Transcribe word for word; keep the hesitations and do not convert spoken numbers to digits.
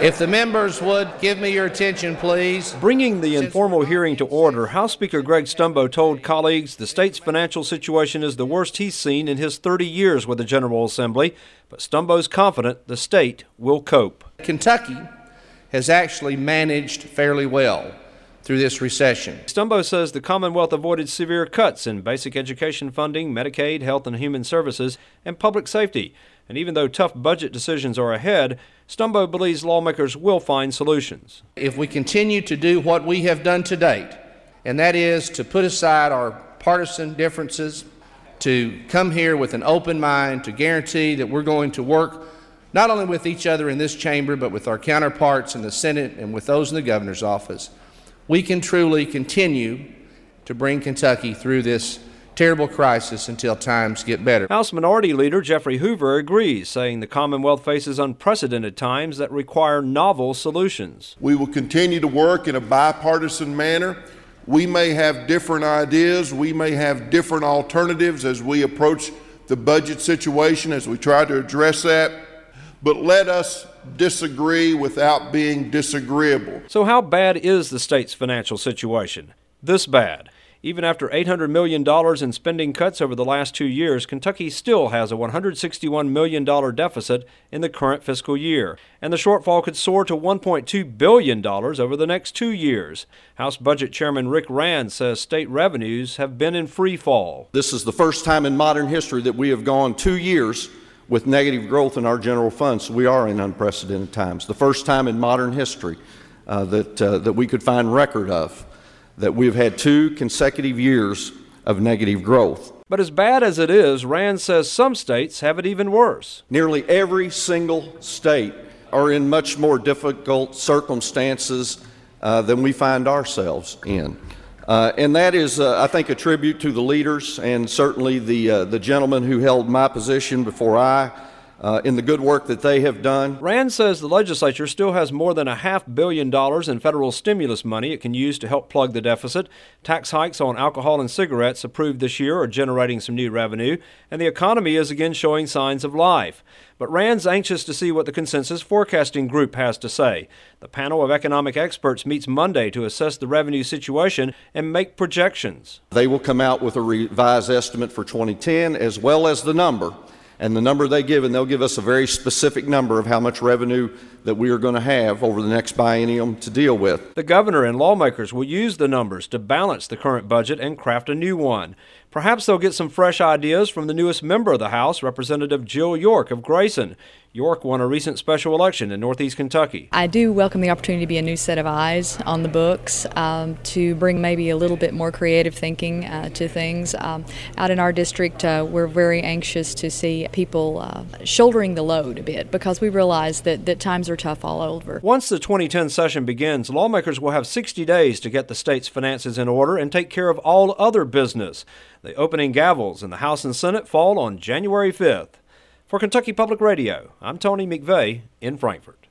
If the members would give me your attention, please. Bringing the informal hearing to order, House Speaker Greg Stumbo told colleagues the state's financial situation is the worst he's seen in his thirty years with the General Assembly, but Stumbo's confident the state will cope. Kentucky has actually managed fairly well through this recession. Stumbo says the Commonwealth avoided severe cuts in basic education funding, Medicaid, Health and Human Services, and public safety. And even though tough budget decisions are ahead, Stumbo believes lawmakers will find solutions. If we continue to do what we have done to date, and that is to put aside our partisan differences, to come here with an open mind, to guarantee that we're going to work not only with each other in this chamber, but with our counterparts in the Senate and with those in the governor's office, we can truly continue to bring Kentucky through this terrible crisis until times get better. House Minority Leader Jeffrey Hoover agrees, saying the Commonwealth faces unprecedented times that require novel solutions. We will continue to work in a bipartisan manner. We may have different ideas, we may have different alternatives as we approach the budget situation, as we try to address that, but let us disagree without being disagreeable. So how bad is the state's financial situation? This bad. Even after eight hundred million dollars in spending cuts over the last two years, Kentucky still has a one hundred sixty-one million dollars deficit in the current fiscal year, and the shortfall could soar to one point two billion dollars over the next two years. House Budget Chairman Rick Rand says state revenues have been in free fall. This is the first time in modern history that we have gone two years with negative growth in our general fund, so we are in unprecedented times. The first time in modern history uh, that, uh, that we could find record of, that we've had two consecutive years of negative growth. But as bad as it is, Rand says some states have it even worse. Nearly every single state are in much more difficult circumstances uh, than we find ourselves in. Uh, and that is, uh, I think, a tribute to the leaders and certainly the, uh, the gentleman who held my position before I Uh, in the good work that they have done. Rand says the legislature still has more than a half billion dollars in federal stimulus money it can use to help plug the deficit. Tax hikes on alcohol and cigarettes approved this year are generating some new revenue, and the economy is again showing signs of life. But Rand's anxious to see what the Consensus Forecasting Group has to say. The panel of economic experts meets Monday to assess the revenue situation and make projections. They will come out with a revised estimate for twenty ten as well as the number. And the number they give, and they'll give us a very specific number of how much revenue that we are going to have over the next biennium to deal with. The governor and lawmakers will use the numbers to balance the current budget and craft a new one. Perhaps they'll get some fresh ideas from the newest member of the House, Representative Jill York of Grayson. York won a recent special election in Northeast Kentucky. I do welcome the opportunity to be a new set of eyes on the books, um, to bring maybe a little bit more creative thinking uh, to things. Um, out in our district, uh, we're very anxious to see people uh, shouldering the load a bit because we realize that, that times are tough all over. Once the twenty ten session begins, lawmakers will have sixty days to get the state's finances in order and take care of all other business. The opening gavels in the House and Senate fall on January fifth. For Kentucky Public Radio, I'm Tony McVeigh in Frankfort.